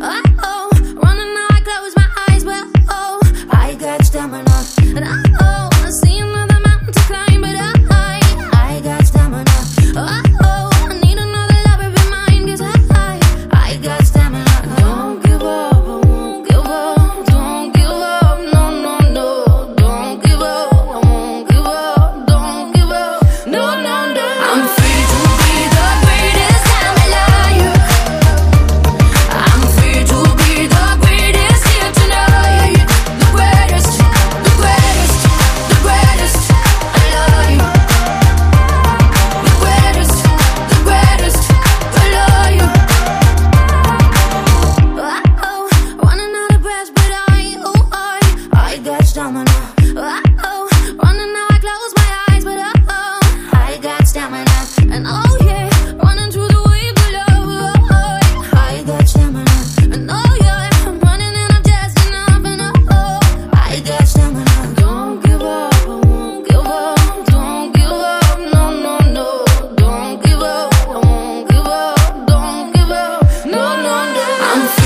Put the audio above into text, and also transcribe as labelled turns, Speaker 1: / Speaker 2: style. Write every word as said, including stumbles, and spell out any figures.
Speaker 1: oh, running now I close my eyes, but oh, I got stamina. And oh, I see another mountain to climb, but I, I got stamina. Oh, oh, I need another lover be mine, 'cause I, I got stamina. Don't give up, I won't give up. Don't give up, no, no, no. Don't give up, I won't give up. Don't give up, no, no, no. I'm free to be the greatest I'm alive. I'm free to be the greatest here tonight. The greatest, the greatest, the greatest alive. The greatest, the greatest alive. Oh, running out of breath, but I, oh, I, I got stamina. Oh, running now I close my eyes, but oh, I got stamina. And oh yeah, running through the waves of love. Oh, I got stamina. And oh yeah, I'm running and I'm just enough. And oh, I got stamina. Don't give up, I won't give up. Don't give up, no, no, no. Don't give up, I won't give up. Don't give up, no, no, no. I'm